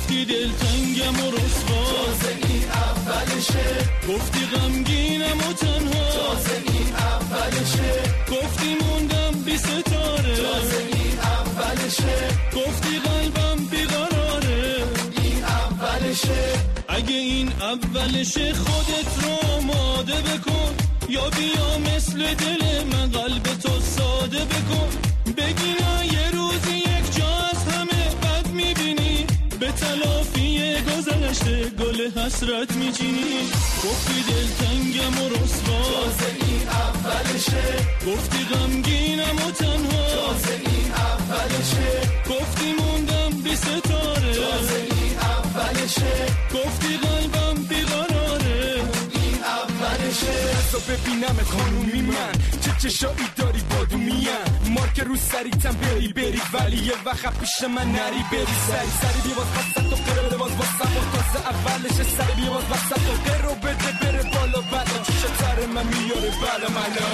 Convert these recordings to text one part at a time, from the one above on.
گفتی دلتنگم و رسوا، تازه این اولشه. گفتی غمگینم و تنها، تازه این اولشه. گفتی موندم بی ستاره، تازه این اولشه. گفتی قلبم بیقراره، این اولشه. اگه این اولشه خودت رو آماده بکن، یا بیا مثل دل من قلب تو ساده بکن. بگی نه یه روزی یک جا از همه بد میبینی، به تلافی گذشته گل حسرت میچینی. گفتی دلتنگم و رسوا، تازه این اولشه. گفتی غمگینم و تنها، تازه این اولشه. گفتی موندم بی ستاره، تازه این اولشه. گفتی قلبم بیقراره، این اولشه. بذار ببینم خانومی من چه چشایی داری بادومیم، مارک رو سریتم بری ولی یه وقت پیش من نری، بری سری بیا باز وسط و قره بده باز واسم و تازه اولشه. سری بیا باز وسط و قره بده بره بالا بلا، چه تر من میاره بالا ملا.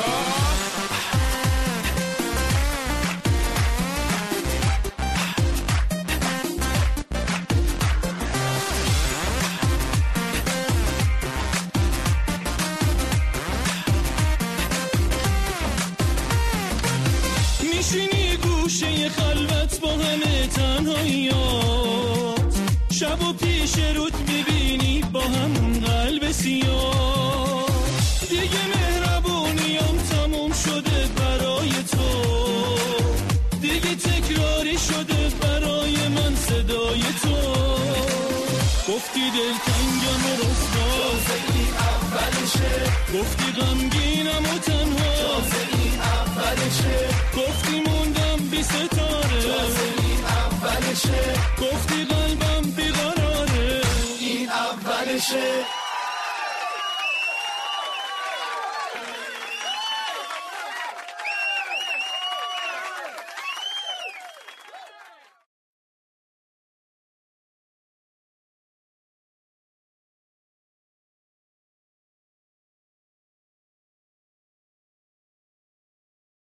میشینی گوشه خلوت با همه تنهاییات، شب و پیش رود میبینی با همون قلب سیاه. دیگه مهربونیم تموم شده برای تو، دیگه تکراری شده برای من صدای تو. گفتی دلتنگم و رسوا، تازه این اولشه. گفتی غمگینم و تنها، تازه این اولشه. گفتی موندم بی ستاره، تازه این اولشه. گفتی قلبم بیقراره، این اولشه.